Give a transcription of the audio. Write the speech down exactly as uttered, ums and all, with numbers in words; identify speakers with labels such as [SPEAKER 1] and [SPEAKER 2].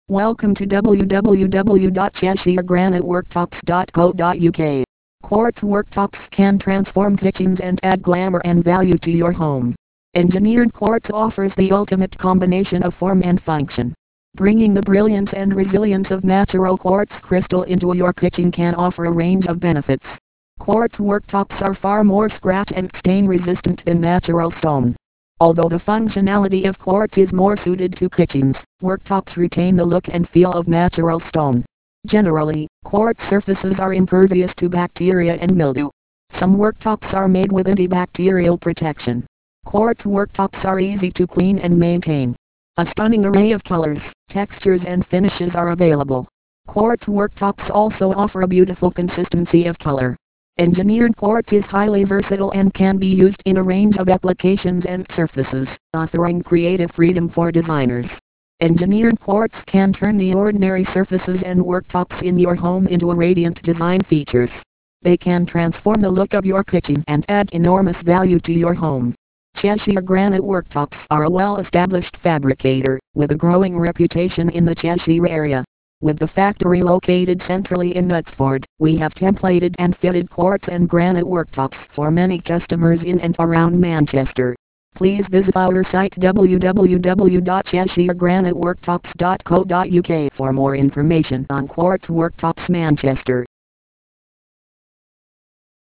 [SPEAKER 1] Welcome to w w w dot cheshire granite worktops dot co dot u k. Quartz worktops can transform kitchens and add glamour and value to your home. Engineered quartz offers the ultimate combination of form and function. Bringing the brilliance and resilience of natural quartz crystal into your kitchen can offer a range of benefits. Quartz worktops are far more scratch and stain resistant than natural stone. Although the functionality of quartz is more suited to kitchens, worktops retain the look and feel of natural stone. Generally, quartz surfaces are impervious to bacteria and mildew. Some worktops are made with antibacterial protection. Quartz worktops are easy to clean and maintain. A stunning array of colors, textures and finishes are available. Quartz worktops also offer a beautiful consistency of color. Engineered quartz is highly versatile and can be used in a range of applications and surfaces, offering creative freedom for designers. Engineered quartz can turn the ordinary surfaces and worktops in your home into a radiant design features. They can transform the look of your kitchen and add enormous value to your home. Cheshire Granite Worktops are a well-established fabricator, with a growing reputation in the Cheshire area. With the factory located centrally in Knutsford, we have templated and fitted quartz and granite worktops for many customers in and around Manchester. Please visit our site w w w dot cheshire granite worktops dot co dot u k for more information on Quartz Worktops Manchester.